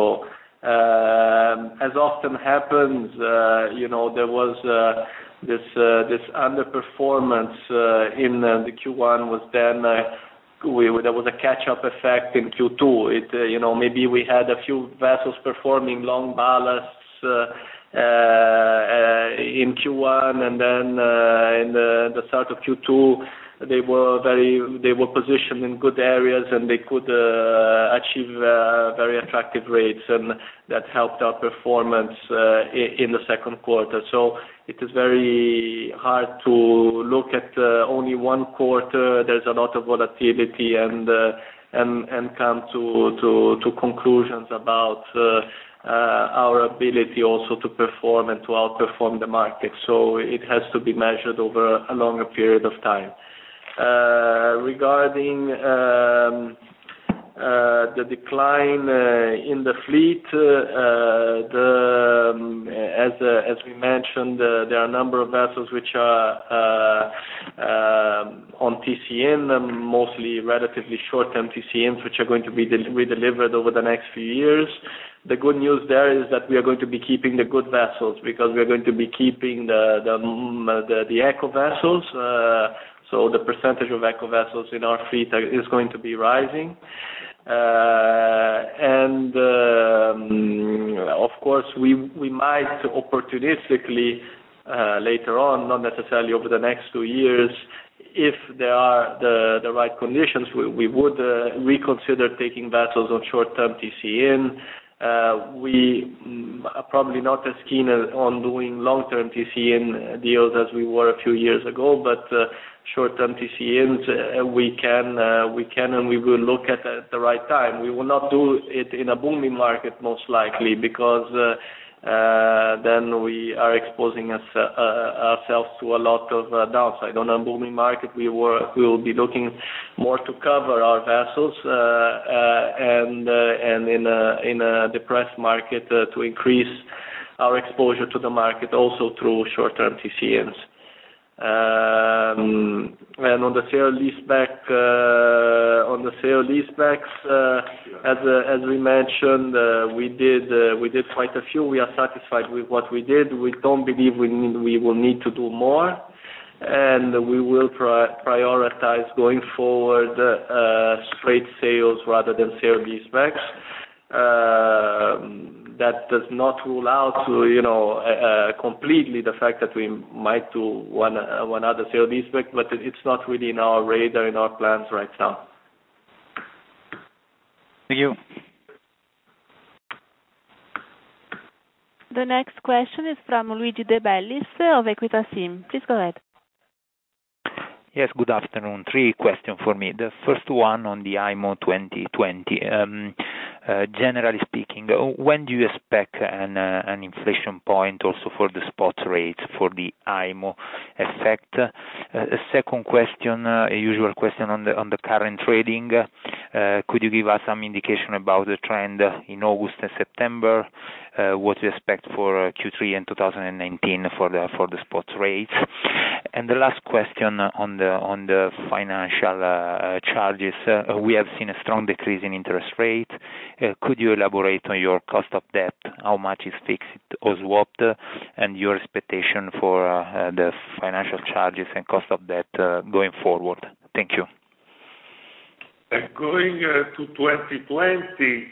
S3: uh, as often happens, uh, you know, there was uh, This uh, this underperformance uh, in uh, the Q one was then uh, we, there was a catch-up effect in Q two. It uh, you know maybe we had a few vessels performing long ballasts uh, uh, uh, in Q one, and then uh, in the, the start of Q two they were very they were positioned in good areas and they could uh, achieve uh, very attractive rates, and that helped our performance uh, in, in the second quarter. So it is very hard to look at uh, only one quarter. There's a lot of volatility, and uh, and and come to to, to conclusions about uh, uh, our ability also to perform and to outperform the market. So it has to be measured over a longer period of time. Uh, regarding um, uh, the decline uh, in the fleet, uh, the, um, as uh, as we mentioned, uh, there are a number of vessels which are uh, uh, on T C N, um, mostly relatively short-term T C Ns, which are going to be del- redelivered over the next few years. The good news there is that we are going to be keeping the good vessels, because we are going to be keeping the the the, the eco vessels. Uh, So the percentage of eco vessels in our fleet is going to be rising. Uh, and um, of course, we we might opportunistically uh, later on, not necessarily over the next two years. If there are the, the right conditions, we, we would uh, reconsider taking vessels on short-term T C in. Uh, we mm, are probably not as keen on doing long-term T C in deals as we were a few years ago, but uh, short-term T C ins uh, we can uh, we can and we will look at at the right time. We will not do it in a booming market most likely, because uh, uh, then we are exposing us, uh, uh, ourselves to a lot of uh, downside. On a booming market, we were we will be looking more to cover our vessels, uh, uh, and uh, and in a in a depressed market uh, to increase our exposure to the market also through short-term T C ins. Um, and on the sale leaseback, uh, on the sale leasebacks, uh, as uh, as we mentioned, uh, we did uh, we did quite a few. We are satisfied with what we did. We don't believe we need, we will need to do more, and we will pri- prioritize going forward uh, straight sales rather than sale leasebacks. Uh, that does not rule out, to, you know, uh, completely the fact that we might do one uh, one other sale leaseback, but it's not really in our radar, in our plans right now.
S4: Thank you.
S1: The next question is from Luigi De Bellis of Equita SIM. Please go ahead.
S5: Yes, good afternoon. Three questions for me. The first one on the I M O twenty twenty. Um, uh, generally speaking, when do you expect an, uh, an inflation point also for the spot rates for the I M O effect? Uh, a second question, uh, a usual question on the on the current trading. Uh, could you give us some indication about the trend in August and September? Uh, what you expect for uh, Q three and two thousand nineteen for the for the spot rates? And the last question on the on the financial uh, charges. Uh, we have seen a strong decrease in interest rate. Uh, could you elaborate on your cost of debt? How much is fixed or swapped, uh, and your expectation for uh, the financial charges and cost of debt uh, going forward? Thank you.
S2: Uh, going uh, to twenty twenty,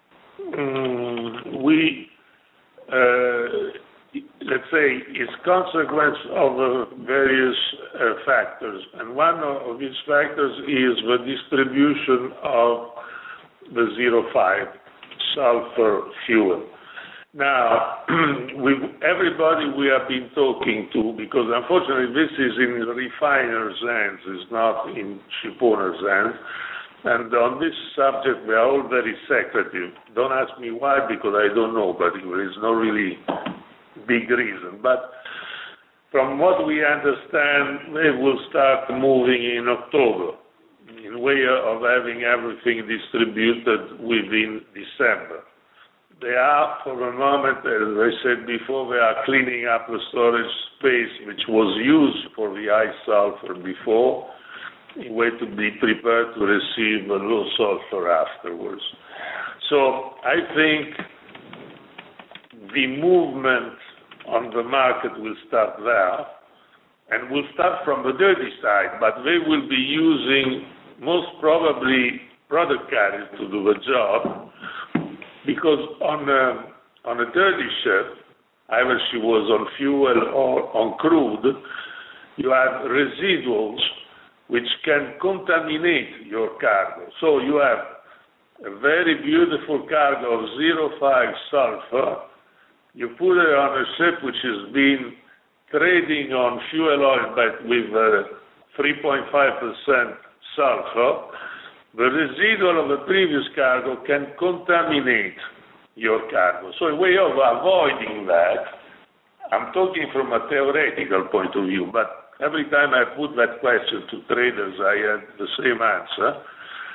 S2: um, we. Uh, let's say, is consequence of uh, various uh, factors. And one of these factors is the distribution of the zero five sulfur fuel. Now, with everybody we have been talking to, because unfortunately this is in refiners' hands, it's not in shipowners' hands, and on this subject we are all very secretive. Don't ask me why, because I don't know, but there is no really big reason. But from what we understand, they will start moving in October, in way of having everything distributed within December. They are, for the moment, as I said before, they are cleaning up the storage space which was used for the high sulfur before, in way to be prepared to receive the low sulfur afterwards. So I think the movement on the market will start there, and will start from the dirty side, but they will be using most probably product carriers to do the job, because on a, on a dirty ship, either she was on fuel or on crude, you have residuals which can contaminate your cargo. So you have a very beautiful cargo of zero five sulfur. You put it on a ship which has been trading on fuel oil but with uh, three point five percent sulfur. The residual of the previous cargo can contaminate your cargo. So a way of avoiding that, I'm talking from a theoretical point of view, but every time I put that question to traders, I had the same answer.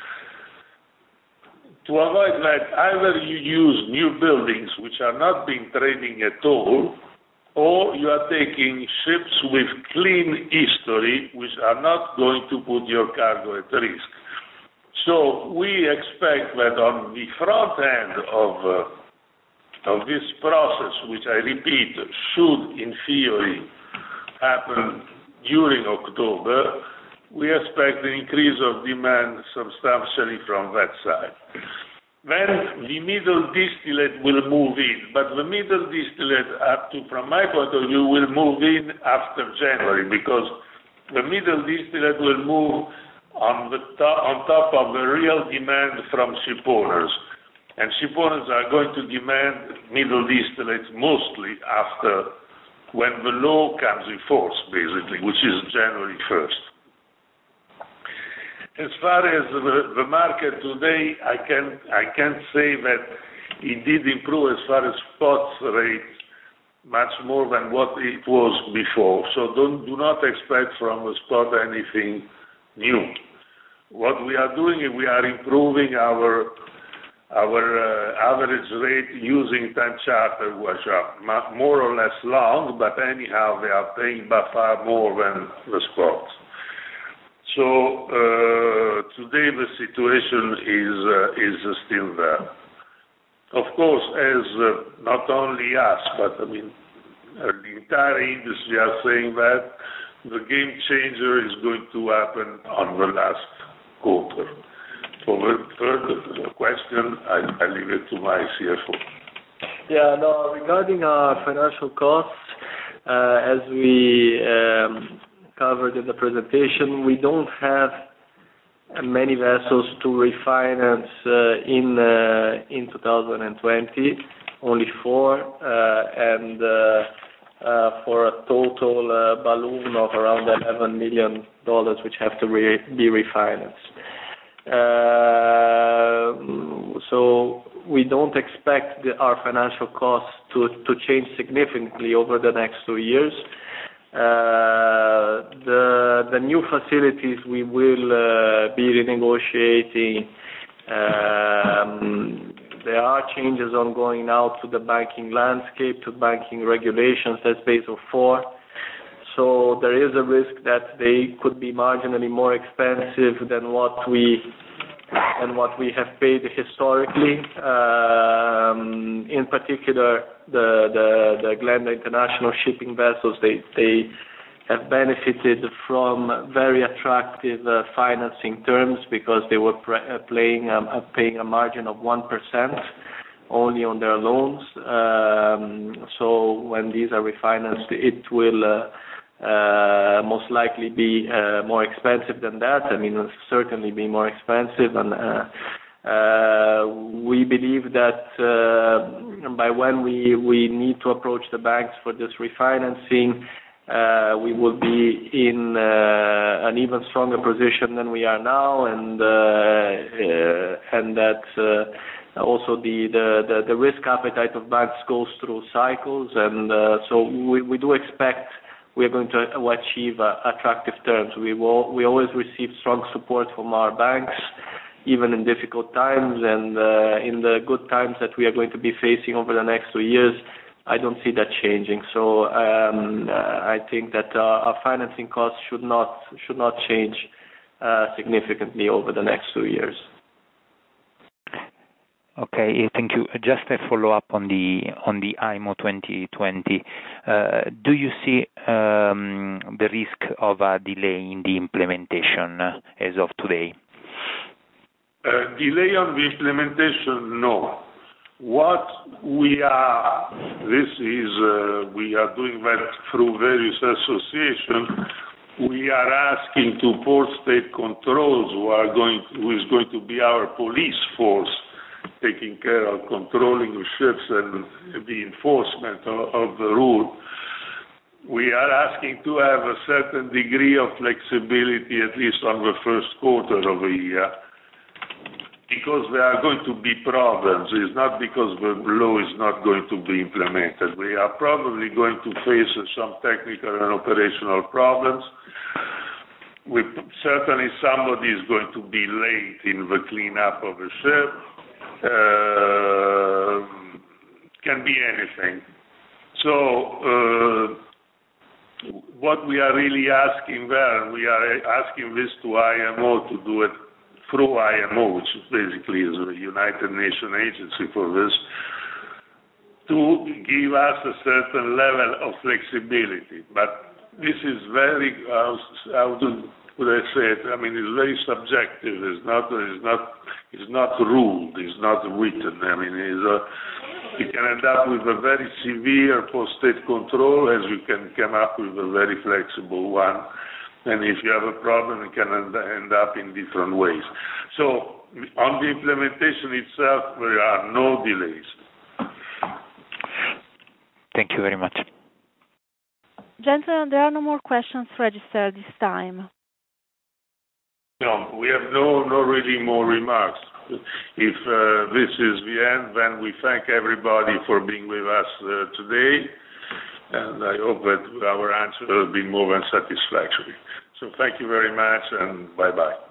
S2: To avoid that, either you use new buildings which are not being trading at all, or you are taking ships with clean history which are not going to put your cargo at risk. So we expect that on the front end of, uh, of this process, which I repeat, should in theory happen during October, we expect an increase of demand substantially from that side. when the middle distillate will move in. But the middle distillate, up to, from my point of view, will move in after January, because the middle distillate will move on, the top, on top of the real demand from ship owners. And ship owners are going to demand middle distillates mostly after, when the law comes in force, basically, which is January first. As far as the, the market today, I can I can say that it did improve as far as spot rates much more than what it was before. So don't do not expect from the spot anything new. What we are doing is we are improving our our uh, average rate using time charter, which are more or less long, but anyhow they are paying by far more than the spots. So uh, today the situation is uh, is uh, still there. Of course, as uh, not only us, but I mean uh, the entire industry are saying that the game changer is going to happen on the last quarter. For the third question, I, I leave it to my C F O.
S3: Yeah, no. Regarding our financial costs, uh, as we um, covered in the presentation, we don't have many vessels to refinance uh, in uh, in two thousand twenty, only four, uh, and uh, uh, for a total uh, balloon of around eleven million dollars, which have to re- be refinanced. Uh, so we don't expect the, our financial costs to, to change significantly over the next two years. Uh, the the new facilities we will uh, be renegotiating. Um, there are changes ongoing now to the banking landscape, to banking regulations. That's Basel four. So there is a risk that they could be marginally more expensive than what we than what we have paid historically. Um, in particular, the, the, the Glenda International shipping vessels, they, they have benefited from very attractive uh, financing terms because they were pre- uh, playing, um, uh, paying a margin of one percent only on their loans. Um, so when these are refinanced, it will uh, Uh, most likely be uh, more expensive than that. I mean, it'll certainly be more expensive, and uh, uh, we believe that uh, by when we, we need to approach the banks for this refinancing, uh, we will be in uh, an even stronger position than we are now, and uh, uh, and that uh, also the, the, the, the risk appetite of banks goes through cycles, and uh, so we, we do expect we are going to achieve uh, attractive terms. We will, we always receive strong support from our banks, even in difficult times, and uh, in the good times that we are going to be facing over the next two years, I don't see that changing. So um, uh, I think that uh, our financing costs should not should not change uh, significantly over the next two years.
S5: Okay, thank you. Just a follow-up on the on the I M O twenty twenty. Uh, do you see um, the risk of a delay in the implementation uh, as of today?
S2: Uh, delay on the implementation, no. What we are, this is, uh, we are doing that through various associations. We are asking to Port State Controls, who are going, who is going to be our police force, taking care of controlling the ships and the enforcement of, of the rule. We are asking to have a certain degree of flexibility, at least on the first quarter of the year, because there are going to be problems. It's not because the law is not going to be implemented. We are probably going to face some technical and operational problems. We, certainly somebody is going to be late in the cleanup of the ship. Uh, can be anything. So uh, what we are really asking there, we are asking this to I M O to do it through I M O, which basically is a United Nations agency for this, to give us a certain level of flexibility. But this is very, how, how to would I say it? I mean, it's very subjective. It's not, it's not, it's not ruled. It's not written. I mean, it's a, you can end up with a very severe post-state control, as you can come up with a very flexible one. And if you have a problem, it can end, end up in different ways. So, on the implementation itself, there are no delays.
S5: Thank you very much.
S1: Gentlemen, there are no more questions registered this time.
S2: No, we have no, no really more remarks. If uh, this is the end, then we thank everybody for being with us uh, today, and I hope that our answer will be more than satisfactory. So thank you very much, and bye-bye.